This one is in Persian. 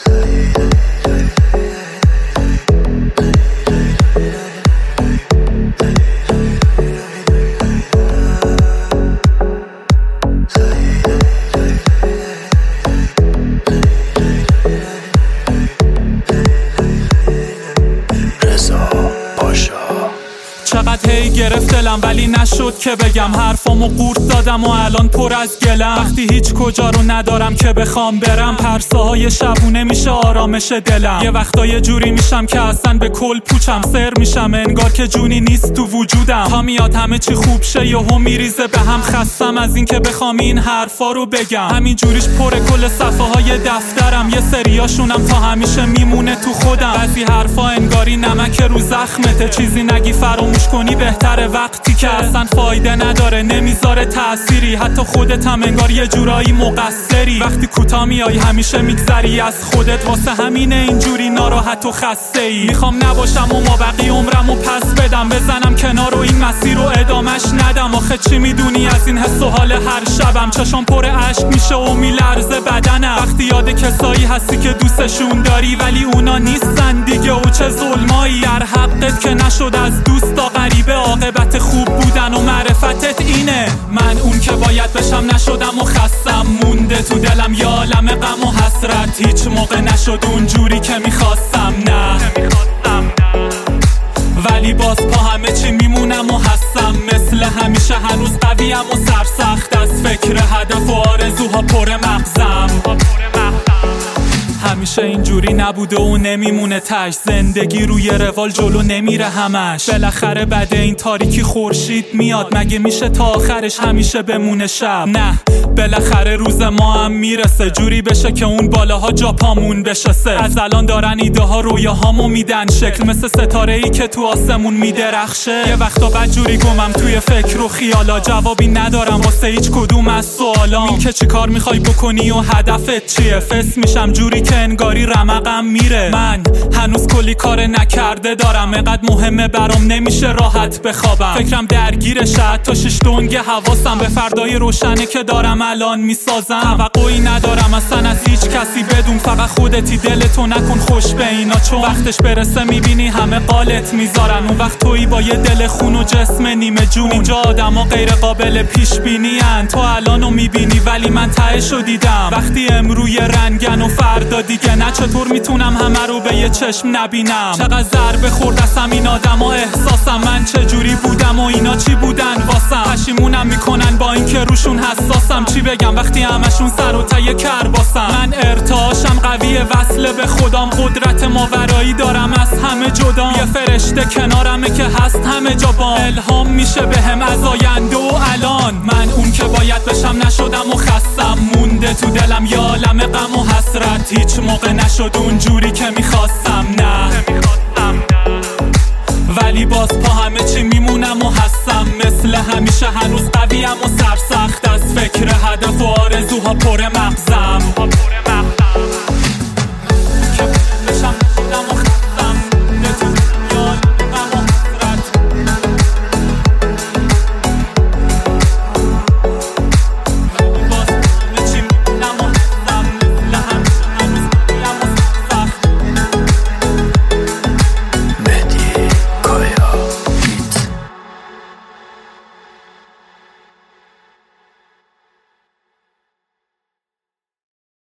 چقدر هی گرفت دلم ولی نشد که بگم، حرفامو قورت دادم و الان پر از گلم. وقتی هیچ کجا رو ندارم که بخوام برم، پرساهای شبونه میشه آرامش دلم. یه وقتا یه جوری میشم که اصلا به کل پوچم، سر میشم انگار که جونی نیست تو وجودم. تا میاد همه چی خوب شه یهو میریزه به هم، خستم از این که بخوام این حرفا رو بگم. همین جوریش پر کل صفحه های دفترم، یه سریاشونم تا همیشه میمونه تو خودم. بعضی حرفا انگاری نمک رو زخمته، چیزی نگی فراموش کنی بهتره، وقتی که اصلا فایده نداره نمیذاره تأثیری. حتی خودت هم انگار یه جورایی مقصری، وقتی کوتاه میای همیشه میگذری از خودت. واسه همینه اینجوری ناراحت و خسته ای. میخوام نباشم و ما بقی عمرمو پس بدم، بزنم کنار و این مسیر رو ادامش ندم. آخه چی میدونی از این حس و حال هر شبم، چشام پر اشک میشه و میلرزه بدنم. وقتی یاد کسایی هستی که دوستشون داری ولی اونا نیستن دیگه، و چه ظلمایی در حقت که نشد از دوستا غریبه. عاقبت خوب بودن و معرفتت اینه، من اون که باید بشم نشدم و خستم مونده تو دلم یه عالم غم و حسرت. هیچ موقع نشد اونجوری که میخواستم، نه ولی باز پا همه چی میمونم و هستم مثل همیشه هنوز قویم و سرسخت، از فکر هدف و آرزوها پر مغزم. همیشه اینجوری نبوده و نمیمونه تش، زندگی روی روال جلو نمیره همش. بالاخره بعد این تاریکی خورشید میاد، مگه میشه تا آخرش همیشه بمونه شب؟ نه بالاخره روز ما هم میرسه، جوری بشه که اون بالاها جا پامون بشسته. از الان دارن ایده ها رویاهامو میدن شکل، مثل ستاره ای که تو آسمون میدرخشه. یه وقتا بد جوری گمم توی فکر و خیالا، جوابی ندارم واسه هیچ کدوم از سوالام. این که چی کار میخوای بکنی و هدفت چیه؟ فس میشم جوری که انگاری رمقم میره. من هنوز کلی کار نکرده دارم، اینقدر مهمه برام نمیشه راحت بخوابم. فکرم درگیرشه حتی شش دنگ حواسم به فردای روشنه که دارم الان میسازم. توقعی ندارم اصلا از هیچ کسی بدون، فقط خودتی دلتو نکن خوش به اینا، چون وقتش برسه میبینی همه قالت میذارن. اون وقت تویی با یه دل خون و جسم نیمه جون، اونجا آدما غیر قابل پیش بینی ان. تو الانو میبینی ولی من تهشو دیدم، وقتی امروی رنگن و فردا دیگه نه. چطور میتونم همه رو به یه چشم نبینم؟ چقدر ضربه خورد از این آدما احساسم، من چجوری بودم و اینا چی بودن واسم. پشیمونم میکنن با اینکه روشون حساسم، چی بگم وقتی همشون سر و ته کرباسم. من ارتعاشم قویه وصله به خودم، قدرت ماورایی دارم از همه جدام. یه فرشته کنارمه که هست همه جا بام، الهام میشه بهم از آینده و الان. من اون که باید بشم نشدم و خستم مونده تو دلم یه عالم غم و حسرت. هیچ موقع نشد اونجوری که میخواستم، نه ولی باز پا همه چی میمونم و هستم مثل همیشه هنوز قویم و سرسخت، از فکر هدف و آرزوها پر مغزم.